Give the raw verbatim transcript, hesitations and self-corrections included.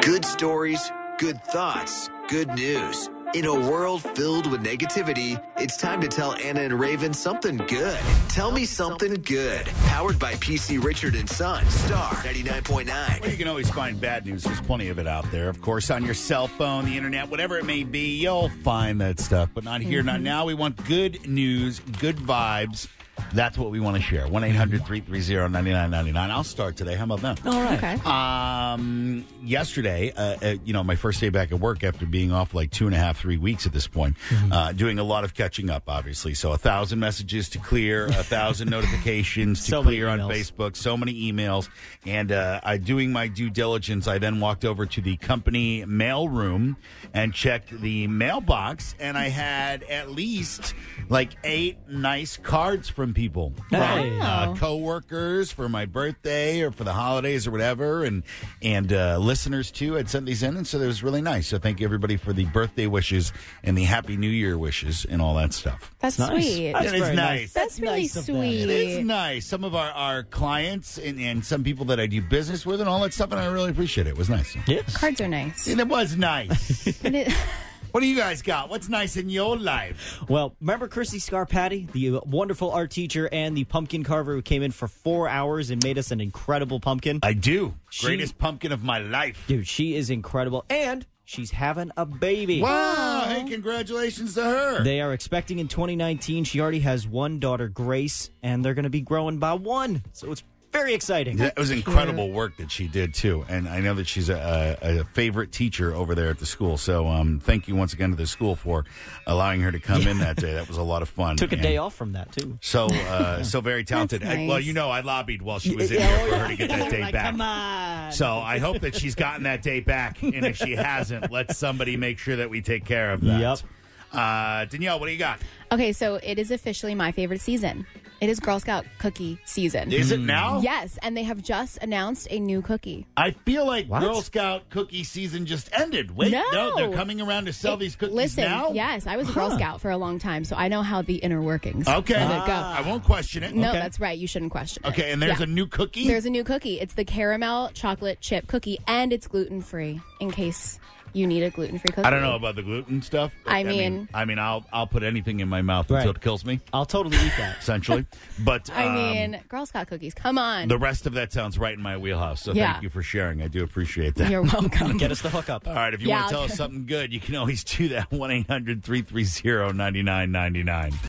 Good stories, good thoughts, good news. In a world filled with negativity, it's time to tell Anna and Raven something good. Tell me something good. Powered by P C Richard and Son, Star ninety-nine point nine. Well, you can always find bad news. There's plenty of it out there. Of course, on your cell phone, the internet, whatever it may be, you'll find that stuff. But not here, mm-hmm. not now. We want good news, good vibes. That's what we want to share. one eight hundred three three zero nine nine nine nine. I'll start today. How about that? All right. Okay. Um, yesterday, uh, uh, you know, my first day back at work after being off like two and a half, three weeks at this point, mm-hmm. uh, doing a lot of catching up, obviously. So a thousand messages to clear, a thousand notifications to so clear on Facebook, so many emails. And uh, I doing my due diligence, I then walked over to the company mail room and checked the mailbox, and I had at least like eight nice cards from people, from Hey. uh, co-workers for my birthday or for the holidays or whatever, and and uh, listeners too had sent these in, and so it was really nice. So thank you everybody for the birthday wishes and the Happy New Year wishes and all that stuff. That's Nice. sweet. That's It is very nice. That's really nice of them. sweet. It is nice. Some of our, our clients and, and some people that I do business with and all that stuff, and I really appreciate it. It was nice. Yes. Cards are nice. And it was nice. But it- What do you guys got? What's nice in your life? Well, remember Kirsty Scarpati, the wonderful art teacher and the pumpkin carver who came in for four hours and made us an incredible pumpkin? I do. She- Greatest pumpkin of my life. Dude, she is incredible. And she's having a baby. Wow. Hey, congratulations to her. They are expecting in twenty nineteen. She already has one daughter, Grace, and they're going to be growing by one. So it's very exciting. That was incredible work that she did, too. And I know that she's a, a, a favorite teacher over there at the school. So um, thank you once again to the school for allowing her to come in that day. That was a lot of fun. Took a And day off from that, too. So uh, so very talented. That's I, well, nice. you know, I lobbied while she was in Yeah, here for her to get that day Like, back. come on. So I hope that she's gotten that day back. And if she hasn't, let somebody make sure that we take care of that. Yep. Uh, Danielle, what do you got? okay, so it is officially my favorite season. It is Girl Scout cookie season. Is it now? Yes, and they have just announced a new cookie. I feel like What? Girl Scout cookie season just ended. Wait, No. they're coming around to sell these cookies Listen, now? yes, I was a Girl Scout for a long time, so I know how the inner workings Okay. of it go. I won't question it. No, okay. that's right. You shouldn't question it. Okay, and there's Yeah. a new cookie? There's a new cookie. It's the caramel chocolate chip cookie, and it's gluten free. In case you need a gluten free cookie. I don't know about the gluten stuff. but, I mean- I mean, I'll I'll put anything in my mouth Right. until it kills me, I'll totally eat that. essentially. But I um, mean, Girl Scout cookies. Come on. the rest of that sounds right in my wheelhouse. So Yeah. thank you for sharing. I do appreciate that. You're welcome. Get us the hookup. All right, if you Yeah, want to tell I'll- us something good, you can always do that. one eight hundred three three zero nine nine nine nine.